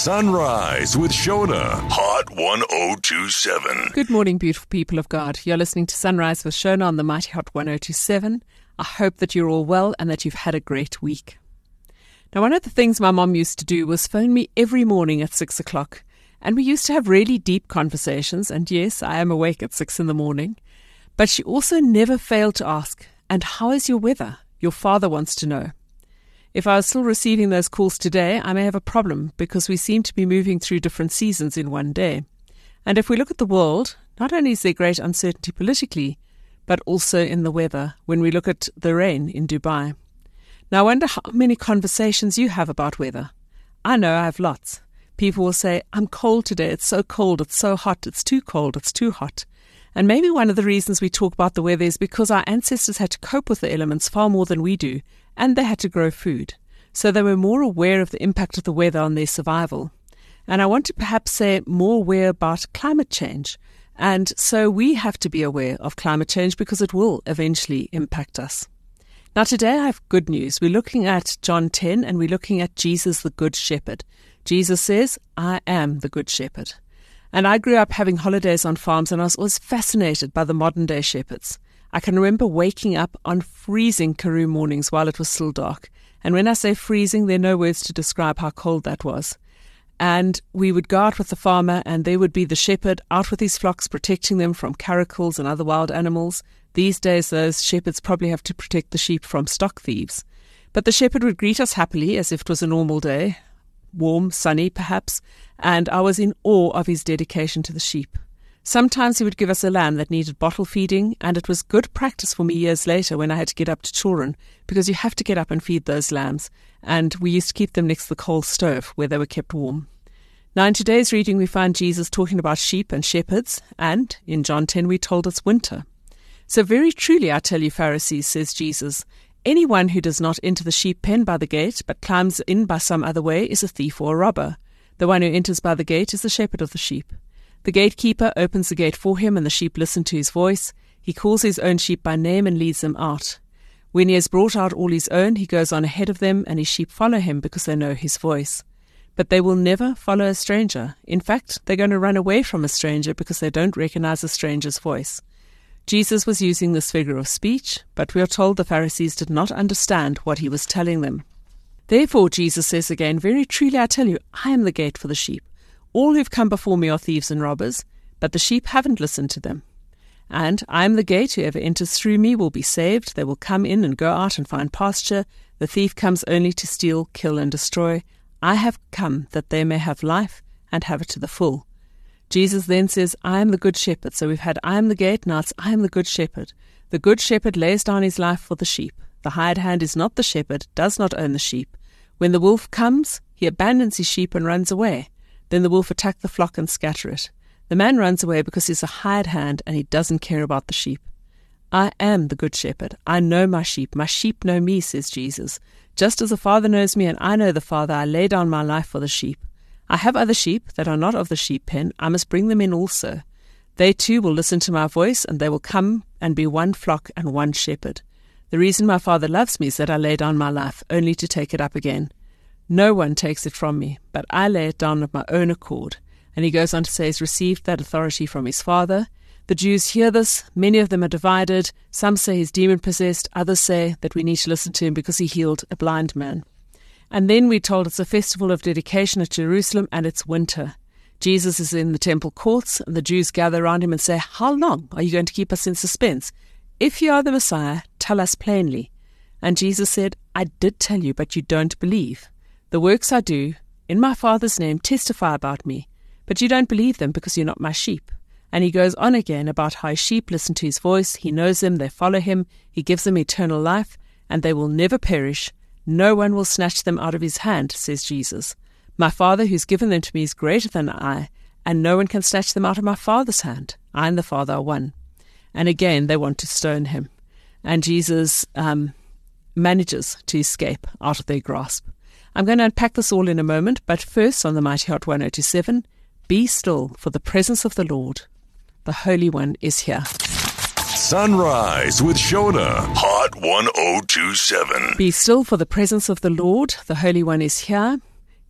Sunrise with Shona, Hot 1027. Good morning, beautiful people of God. You're listening to Sunrise with Shona on the Mighty Hot 1027. I hope that you're all well and that you've had a great week. Now, one of the things my mom used to do was phone me every morning at 6 o'clock. And we used to have really deep conversations. And yes, I am awake at 6 in the morning. But she also never failed to ask, "And how is your weather? Your father wants to know." If I was still receiving those calls today, I may have a problem because we seem to be moving through different seasons in one day. And if we look at the world, not only is there great uncertainty politically, but also in the weather when we look at the rain in Dubai. Now, I wonder how many conversations you have about weather. I know I have lots. People will say, "I'm cold today, it's so cold, it's so hot, it's too cold, it's too hot." And maybe one of the reasons we talk about the weather is because our ancestors had to cope with the elements far more than we do, and they had to grow food. So they were more aware of the impact of the weather on their survival. And I want to perhaps say more aware about climate change. And so we have to be aware of climate change because it will eventually impact us. Now today I have good news. We're looking at John 10 and we're looking at Jesus the Good Shepherd. Jesus says, "I am the Good Shepherd." And I grew up having holidays on farms and I was always fascinated by the modern day shepherds. I can remember waking up on freezing Karoo mornings while it was still dark. And when I say freezing, there are no words to describe how cold that was. And we would go out with the farmer and there would be the shepherd out with his flocks protecting them from caracals and other wild animals. These days those shepherds probably have to protect the sheep from stock thieves. But the shepherd would greet us happily as if it was a normal day. Warm, sunny perhaps, and I was in awe of his dedication to the sheep. Sometimes he would give us a lamb that needed bottle feeding, and it was good practice for me years later when I had to get up to children, because you have to get up and feed those lambs, and we used to keep them next to the coal stove where they were kept warm. Now in today's reading we find Jesus talking about sheep and shepherds, and in John 10 we're told it's winter. "So very truly I tell you, Pharisees," says Jesus, "anyone who does not enter the sheep pen by the gate, but climbs in by some other way, is a thief or a robber. The one who enters by the gate is the shepherd of the sheep. The gatekeeper opens the gate for him, and the sheep listen to his voice. He calls his own sheep by name and leads them out. When he has brought out all his own, he goes on ahead of them, and his sheep follow him because they know his voice. But they will never follow a stranger. In fact, they're going to run away from a stranger because they don't recognize a stranger's voice." Jesus was using this figure of speech, but we are told the Pharisees did not understand what he was telling them. Therefore, Jesus says again, "Very truly I tell you, I am the gate for the sheep. All who've come before me are thieves and robbers, but the sheep haven't listened to them. And I am the gate, whoever enters through me will be saved. They will come in and go out and find pasture. The thief comes only to steal, kill and destroy. I have come that they may have life and have it to the full." Jesus then says, "I am the good shepherd." So we've had I am the gate, now it's I am the good shepherd. The good shepherd lays down his life for the sheep. The hired hand is not the shepherd, does not own the sheep. When the wolf comes, he abandons his sheep and runs away. Then the wolf attacks the flock and scatters it. The man runs away because he's a hired hand and he doesn't care about the sheep. "I am the good shepherd. I know my sheep know me," says Jesus. "Just as the Father knows me and I know the Father, I lay down my life for the sheep. I have other sheep that are not of the sheep pen. I must bring them in also. They too will listen to my voice, and they will come and be one flock and one shepherd. The reason my Father loves me is that I lay down my life, only to take it up again. No one takes it from me, but I lay it down of my own accord." And he goes on to say he's received that authority from his Father. The Jews hear this. Many of them are divided. Some say he's demon-possessed. Others say that we need to listen to him because he healed a blind man. And then we're told it's a festival of dedication at Jerusalem, and it's winter. Jesus is in the temple courts, and the Jews gather around him and say, "How long are you going to keep us in suspense? If you are the Messiah, tell us plainly." And Jesus said, "I did tell you, but you don't believe. The works I do, in my Father's name, testify about me, but you don't believe them because you're not my sheep." And he goes on again about how his sheep listen to his voice, he knows them, they follow him, he gives them eternal life, and they will never perish. No one will snatch them out of his hand, says Jesus. My Father who's given them to me is greater than I, and no one can snatch them out of my Father's hand. I and the Father are one. And again, they want to stone him. And Jesus manages to escape out of their grasp. I'm going to unpack this all in a moment, but first on the Mighty Hot 1027, be still, for the presence of the Lord, the Holy One, is here. Sunrise with Shona, Hot 1027. Be still, for the presence of the Lord, the Holy One, is here.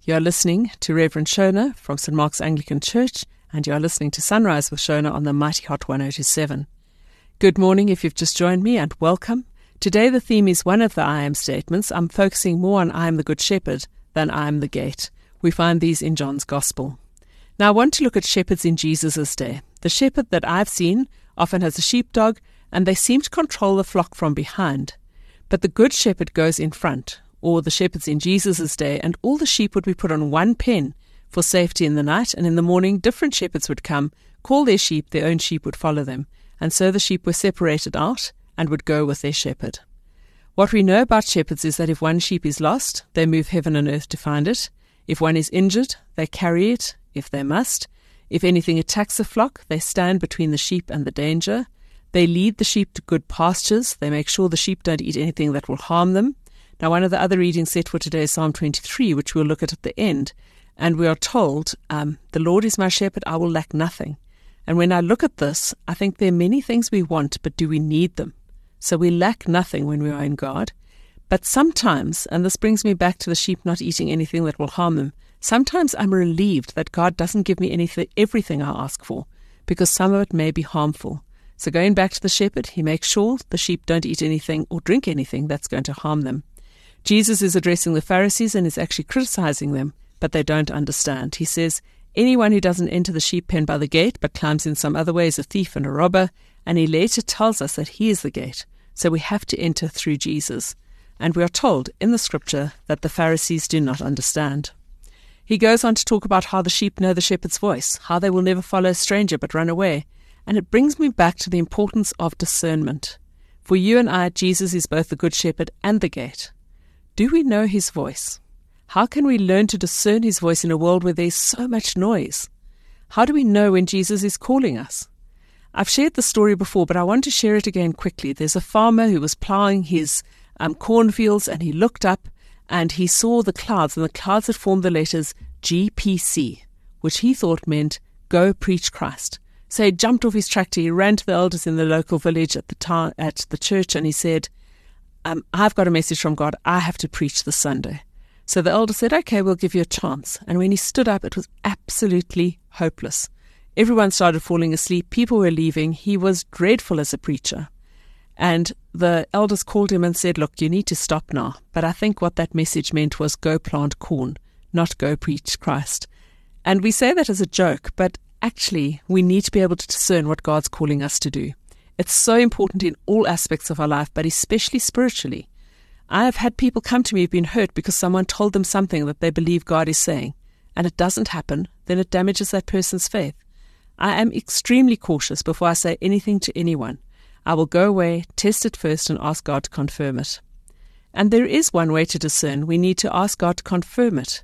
You are listening to Reverend Shona from St. Mark's Anglican Church, and you are listening to Sunrise with Shona on the Mighty Hot 102.7. Good morning if you've just joined me, and welcome. Today the theme is one of the I am statements. I'm focusing more on I am the Good Shepherd than I am the gate. We find these in John's Gospel. Now I want to look at shepherds in Jesus' day. The shepherd that I've seen often has a sheepdog, and they seem to control the flock from behind. But the Good Shepherd goes in front, or the shepherds in Jesus' day, and all the sheep would be put on one pen for safety in the night, and in the morning different shepherds would come, call their sheep, their own sheep would follow them, and so the sheep were separated out and would go with their shepherd. What we know about shepherds is that if one sheep is lost, they move heaven and earth to find it. If one is injured, they carry it, if they must. If anything attacks the flock, they stand between the sheep and the danger. They lead the sheep to good pastures. They make sure the sheep don't eat anything that will harm them. Now, one of the other readings set for today is Psalm 23, which we'll look at the end. And we are told, the Lord is my shepherd, I will lack nothing. And when I look at this, I think there are many things we want, but do we need them? So we lack nothing when we are in God. But sometimes, and this brings me back to the sheep not eating anything that will harm them, sometimes I'm relieved that God doesn't give me everything I ask for, because some of it may be harmful. So going back to the shepherd, he makes sure the sheep don't eat anything or drink anything that's going to harm them. Jesus is addressing the Pharisees and is actually criticizing them, but they don't understand. He says, anyone who doesn't enter the sheep pen by the gate but climbs in some other way is a thief and a robber, and he later tells us that he is the gate. So we have to enter through Jesus. And we are told in the scripture that the Pharisees do not understand. He goes on to talk about how the sheep know the shepherd's voice, how they will never follow a stranger but run away. And it brings me back to the importance of discernment. For you and I, Jesus is both the good shepherd and the gate. Do we know his voice? How can we learn to discern his voice in a world where there's so much noise? How do we know when Jesus is calling us? I've shared the story before, but I want to share it again quickly. There's a farmer who was plowing his cornfields, and he looked up and he saw the clouds, and the clouds had formed the letters GPC, which he thought meant Go Preach Christ. So he jumped off his tractor, he ran to the elders in the local village at the church, and he said, I've got a message from God. I have to preach this Sunday. So the elder said, okay, we'll give you a chance. And when he stood up, it was absolutely hopeless. Everyone started falling asleep. People were leaving. He was dreadful as a preacher. And the elders called him and said, look, you need to stop now. But I think what that message meant was go plant corn, not go preach Christ. And we say that as a joke, but actually we need to be able to discern what God's calling us to do. It's so important in all aspects of our life, but especially spiritually. I have had people come to me who've been hurt because someone told them something that they believe God is saying, and it doesn't happen, then it damages that person's faith. I am extremely cautious before I say anything to anyone. I will go away, test it first, and ask God to confirm it. And there is one way to discern. We need to ask God to confirm it.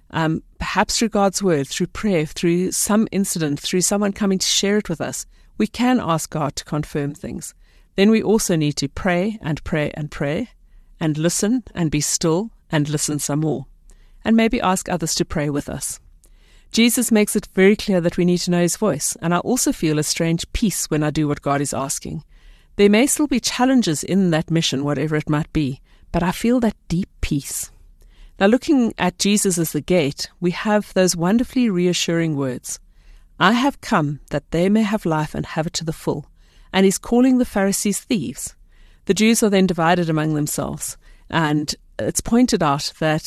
Perhaps through God's word, through prayer, through some incident, through someone coming to share it with us. We can ask God to confirm things. Then we also need to pray and pray and pray, and listen and be still and listen some more, and maybe ask others to pray with us. Jesus makes it very clear that we need to know his voice, and I also feel a strange peace when I do what God is asking. There may still be challenges in that mission, whatever it might be, but I feel that deep peace. Now, looking at Jesus as the gate, we have those wonderfully reassuring words. I have come that they may have life and have it to the full. And he's calling the Pharisees thieves. The Jews are then divided among themselves. And it's pointed out that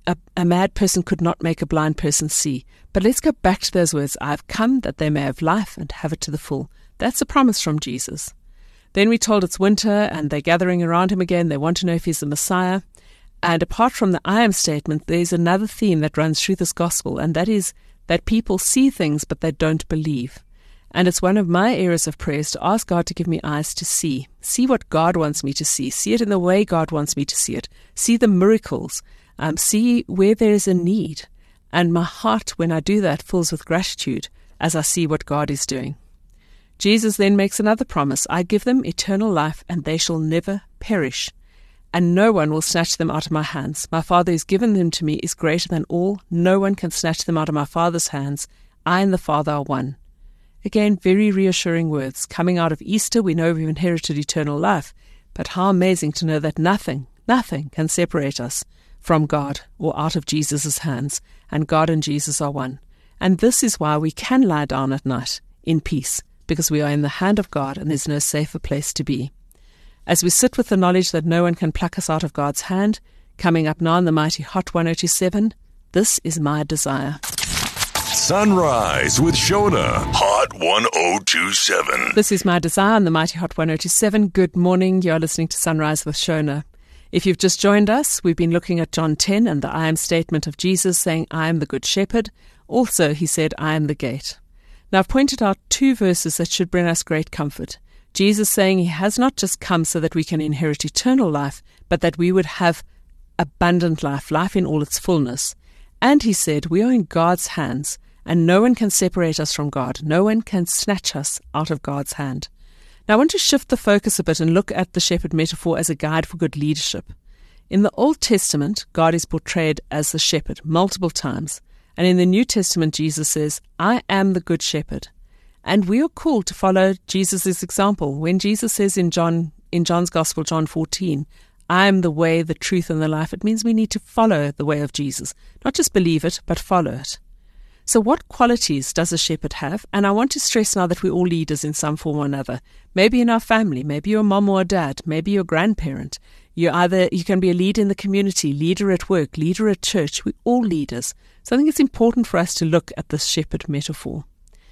a mad person could not make a blind person see. But let's go back to those words. I have come that they may have life and have it to the full. That's a promise from Jesus. Then we're told it's winter and they're gathering around him again. They want to know if he's the Messiah. And apart from the I am statement, there's another theme that runs through this gospel, and that is that people see things but they don't believe. And it's one of my areas of prayer is to ask God to give me eyes to see what God wants me to see it in the way God wants me to see it, see the miracles, see where there is a need. And my heart, when I do that, fills with gratitude as I see what God is doing. Jesus then makes another promise. I give them eternal life, and they shall never perish, and no one will snatch them out of my hands. My Father who's given them to me is greater than all. No one can snatch them out of my Father's hands. I and the Father are one. Again, very reassuring words. Coming out of Easter, we know we've inherited eternal life, but how amazing to know that nothing can separate us from God or out of Jesus' hands, and God and Jesus are one. And this is why we can lie down at night in peace, because we are in the hand of God and there's no safer place to be. As we sit with the knowledge that no one can pluck us out of God's hand, coming up now in the Mighty Hot 1027, this is my desire. Sunrise with Shona, Hot 1027. This is my desire on the Mighty Hot 1027. Good morning. You're listening to Sunrise with Shona. If you've just joined us, we've been looking at John 10 and the I am statement of Jesus saying, I am the good shepherd. Also, he said, I am the gate. Now, I've pointed out two verses that should bring us great comfort. Jesus saying he has not just come so that we can inherit eternal life, but that we would have abundant life, life in all its fullness. And he said, we are in God's hands, and no one can separate us from God. No one can snatch us out of God's hand. Now, I want to shift the focus a bit and look at the shepherd metaphor as a guide for good leadership. In the Old Testament, God is portrayed as the shepherd multiple times. And in the New Testament, Jesus says, I am the good shepherd. And we are called to follow Jesus' example. When Jesus says in John's Gospel, John 14, I am the way, the truth, and the life, it means we need to follow the way of Jesus. Not just believe it, but follow it. So what qualities does a shepherd have? And I want to stress now that we're all leaders in some form or another. Maybe in our family, maybe you're a mom or a dad, maybe you're a grandparent. You can be a leader in the community, leader at work, leader at church. We're all leaders. So I think it's important for us to look at this shepherd metaphor.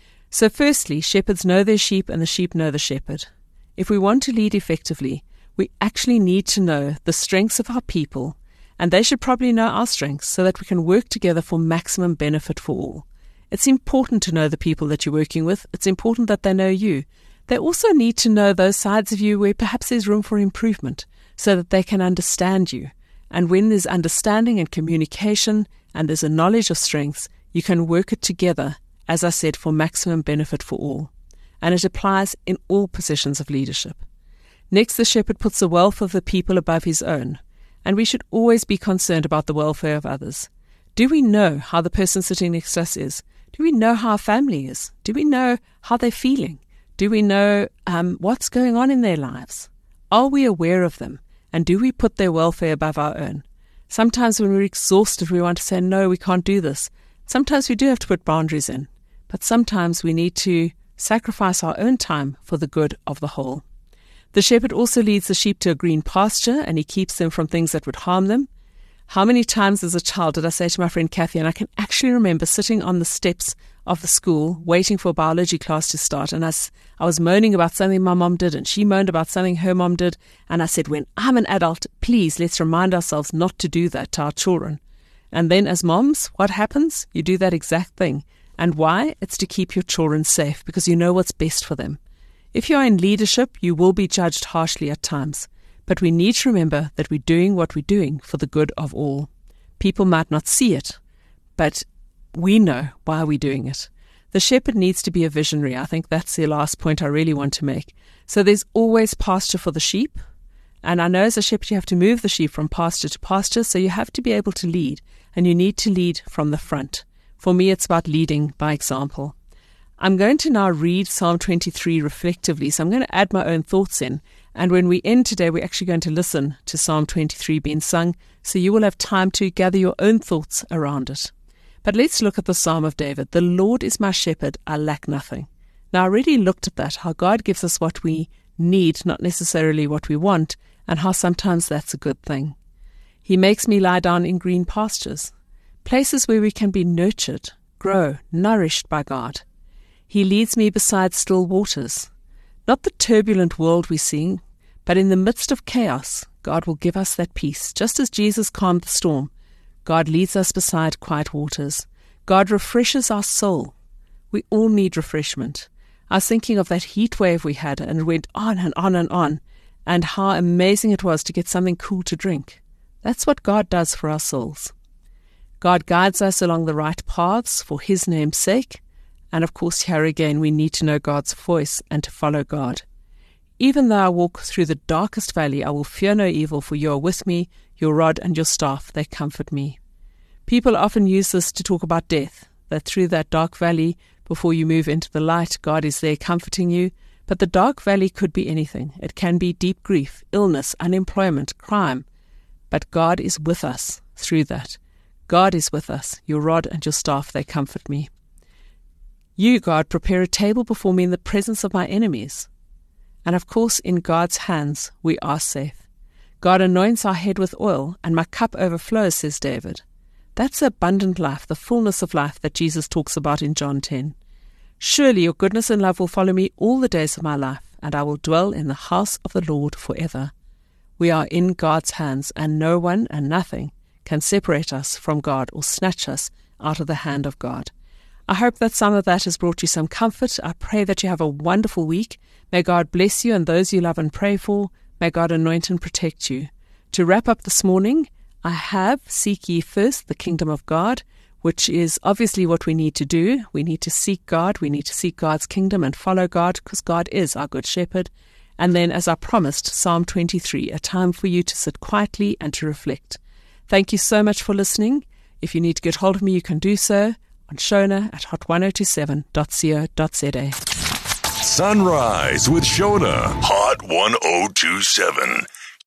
So firstly, shepherds know their sheep and the sheep know the shepherd. If we want to lead effectively, we actually need to know the strengths of our people, and they should probably know our strengths so that we can work together for maximum benefit for all. It's important to know the people that you're working with. It's important that they know you. They also need to know those sides of you where perhaps there's room for improvement so that they can understand you. And when there's understanding and communication and there's a knowledge of strengths, you can work it together, as I said, for maximum benefit for all. And it applies in all positions of leadership. Next, the shepherd puts the wealth of the people above his own. And we should always be concerned about the welfare of others. Do we know how the person sitting next to us is? Do we know how our family is? Do we know how they're feeling? Do we know what's going on in their lives? Are we aware of them? And do we put their welfare above our own? Sometimes when we're exhausted, we want to say, no, we can't do this. Sometimes we do have to put boundaries in. But sometimes we need to sacrifice our own time for the good of the whole. The shepherd also leads the sheep to a green pasture, and he keeps them from things that would harm them. How many times as a child did I say to my friend Kathy, and I can actually remember sitting on the steps of the school waiting for biology class to start, and I was moaning about something my mom did, and she moaned about something her mom did, and I said, when I'm an adult, please let's remind ourselves not to do that to our children. And then as moms, what happens? You do that exact thing. And why? It's to keep your children safe, because you know what's best for them. If you are in leadership, you will be judged harshly at times. But we need to remember that we're doing what we're doing for the good of all. People might not see it, but we know why we're doing it. The shepherd needs to be a visionary. I think that's the last point I really want to make. So there's always pasture for the sheep. And I know as a shepherd you have to move the sheep from pasture to pasture, so you have to be able to lead. And you need to lead from the front. For me, it's about leading by example. I'm going to now read Psalm 23 reflectively, so I'm going to add my own thoughts in. And when we end today, we're actually going to listen to Psalm 23 being sung, so you will have time to gather your own thoughts around it. But let's look at the Psalm of David. The Lord is my shepherd, I lack nothing. Now, I already looked at that, how God gives us what we need, not necessarily what we want, and how sometimes that's a good thing. He makes me lie down in green pastures, places where we can be nurtured, grow, nourished by God. He leads me beside still waters. Not the turbulent world we see, but in the midst of chaos, God will give us that peace. Just as Jesus calmed the storm, God leads us beside quiet waters. God refreshes our soul. We all need refreshment. I was thinking of that heat wave we had, and it went on and on and on, and how amazing it was to get something cool to drink. That's what God does for our souls. God guides us along the right paths for His name's sake. And of course, here again, we need to know God's voice and to follow God. Even though I walk through the darkest valley, I will fear no evil, for you are with me, your rod and your staff, they comfort me. People often use this to talk about death, that through that dark valley, before you move into the light, God is there comforting you. But the dark valley could be anything. It can be deep grief, illness, unemployment, crime. But God is with us, through that. God is with us. Your rod and your staff, they comfort me. You, God, prepare a table before me in the presence of my enemies. And of course, in God's hands, we are safe. God anoints our head with oil, and my cup overflows, says David. That's the abundant life, the fullness of life that Jesus talks about in John 10. Surely your goodness and love will follow me all the days of my life, and I will dwell in the house of the Lord forever. We are in God's hands, and no one and nothing can separate us from God or snatch us out of the hand of God. I hope that some of that has brought you some comfort. I pray that you have a wonderful week. May God bless you and those you love and pray for. May God anoint and protect you. To wrap up this morning, I have Seek Ye First the Kingdom of God, which is obviously what we need to do. We need to seek God. We need to seek God's kingdom and follow God because God is our good shepherd. And then, as I promised, Psalm 23, a time for you to sit quietly and to reflect. Thank you so much for listening. If you need to get hold of me, you can do so on Shona at hot1027.co.za. Sunrise with Shona, Hot 1027.